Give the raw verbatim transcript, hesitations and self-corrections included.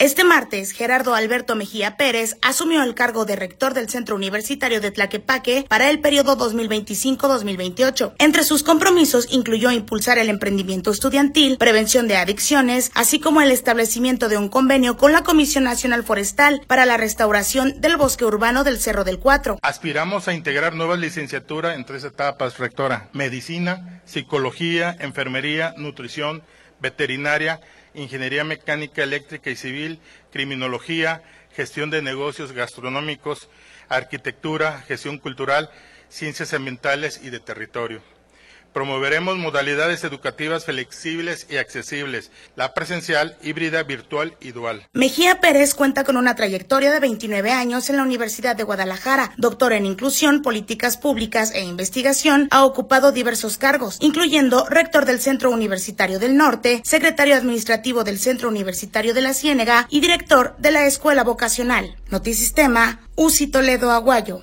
Este martes, Gerardo Alberto Mejía Pérez asumió el cargo de rector del Centro Universitario de Tlaquepaque para el periodo dos mil veinticinco a dos mil veintiocho. Entre sus compromisos incluyó impulsar el emprendimiento estudiantil, prevención de adicciones, así como el establecimiento de un convenio con la Comisión Nacional Forestal para la restauración del bosque urbano del Cerro del Cuatro. Aspiramos a integrar nuevas licenciaturas en tres etapas, rectora: medicina, psicología, enfermería, nutrición, veterinaria, ingeniería mecánica, eléctrica y civil, criminología, gestión de negocios gastronómicos, arquitectura, gestión cultural, ciencias ambientales y de territorio. Promoveremos modalidades educativas flexibles y accesibles, la presencial, híbrida, virtual y dual. Mejía Pérez cuenta con una trayectoria de veintinueve años en la Universidad de Guadalajara. Doctor en Inclusión, Políticas Públicas e Investigación, ha ocupado diversos cargos, incluyendo rector del Centro Universitario del Norte, secretario administrativo del Centro Universitario de la Ciénega y director de la Escuela Vocacional. Notisistema, Uzi Toledo Aguayo.